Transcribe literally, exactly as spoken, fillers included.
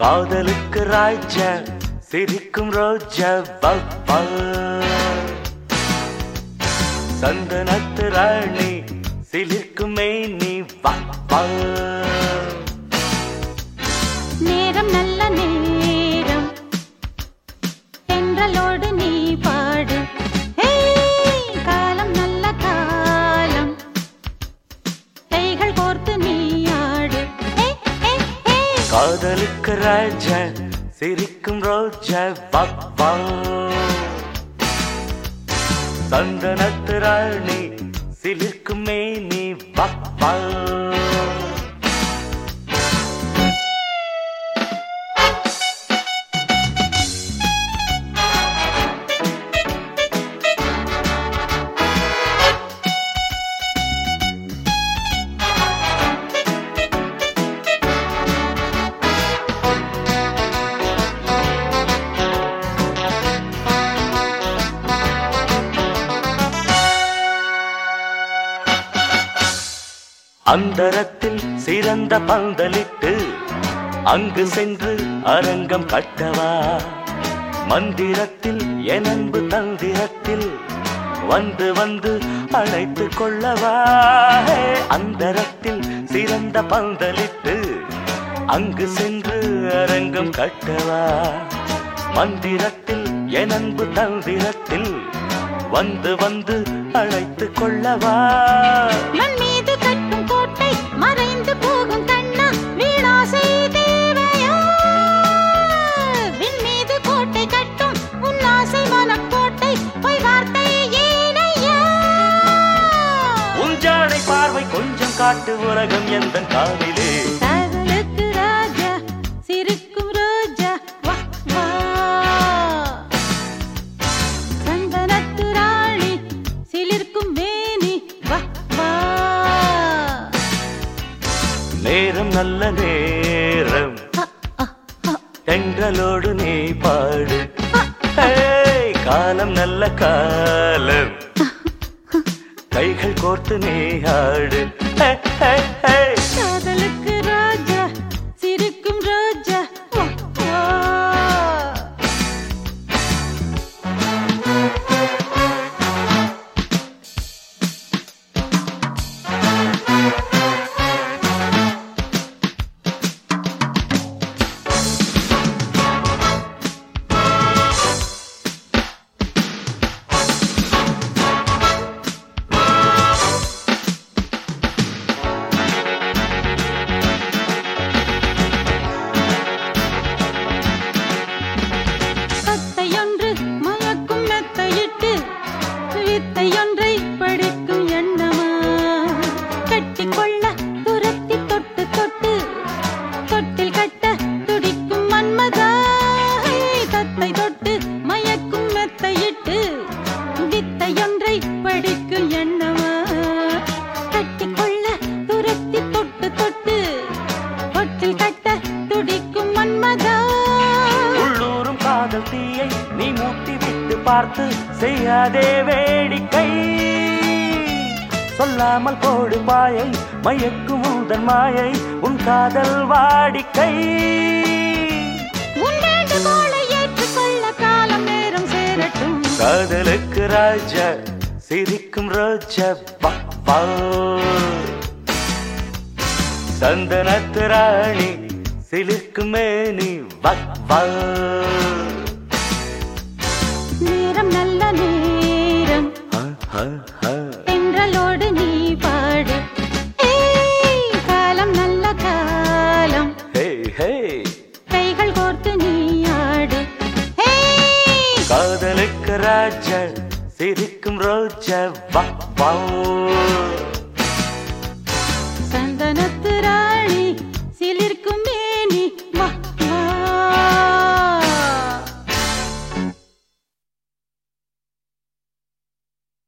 காதலுக்கு ராஜா சிரிக்கும் ரோஜா பப்பா சந்தனத்து ராணி சிலிர்க்கும் மேனி வப்பா நேரம் நல்ல நேரம் தென்றலோடு நீ பாடு காலம் நல்ல காலம் கைகள் கோர்த்து நீ ஆடு காதலுக்கு ராஜா சிரிக்கும் ரோஜா பப்பா சந்தனத்து ராணி சிலிர்க்கும் மேனி வப்பா அந்தரத்தில் சிறந்த பந்தலிட்டு அங்கு சென்று அரங்கம் கட்டவா மந்திரத்தில் எனன்பு தந்திரத்தில் வந்து வந்து அழைத்து கொள்ளவா அந்தரத்தில் சிறந்த பந்தலிட்டு அங்கு சென்று அரங்கம் கட்டவா மந்திரத்தில் எனன்பு தந்திரத்தில் வந்து வந்து அழைத்து கொள்ளவா மண் மீது கட்டும் கோட்டை மறைந்து போகும் கண்ணா வீணாசை தேவையா விண் மீது கோட்டை கட்டும் உன் ஆசை மனக்கோட்டை பொய் வார்த்தை ஏனையா உன் ஜாடை பார்வை கொஞ்சம் காட்டு உலகம் எந்த காதிலே காதலுக்கு ராஜா சிரிக்கும் ரோஜா வா வா சந்தனத்து ராணி சிலிர்க்கும் மேனி வா வா நேரம் நல்ல நேரம் தென்றலோடு நீ பாடு காலம் நல்ல காலம் கைகள் கோர்த்து நீ ஆடு காதலுக்கு ராஜா சிரிக்கும் ரோஜா வா வா கத்தையொன்று மயக்கும் மெத்தையிட்டு வித்தையொன்றை படிக்கும் எண்ணமா கட்டிக்கொள்ள துரத்தி தொட்டு தொட்டு தொட்டில் கட்ட துடிக்கும் மன்மதா தத்தை தொட்டு மயக்கும் மெத்தையிட்டு வித்தையொன்றை படிக்கும் எண்ணமா கட்டிக்கொள்ள துரத்தி தொட்டு தொட்டு தொட்டில் கட்ட துடிக்கும் மன்மதா உள்ளூரும் காதல் தீயை நீ மூட்டி விட்டு பார்த்து செய்யாதே வேடிக்கை சொல்லாமல் போடு பாயை மயக்கும் உந்தன் மாயை உன் காதல் வாடிக்கை உன் வேண்டுகோளை ஏற்றுக்கொள்ள காலம் நேரம் சேரட்டும் காதலுக்கு ராஜா சிரிக்கும் ரோஜா பப்பா சந்தனத்து ராணி சிலிர்க்கும் மேனி வப்பா நேரம் நல்ல நேரம் தென்றலோடு நீ பாடு காலம் நல்ல காலம் கைகள் கோர்த்து நீ ஆடு காதலுக்கு ராஜா சிரிக்கும் ரோஜா வப்பா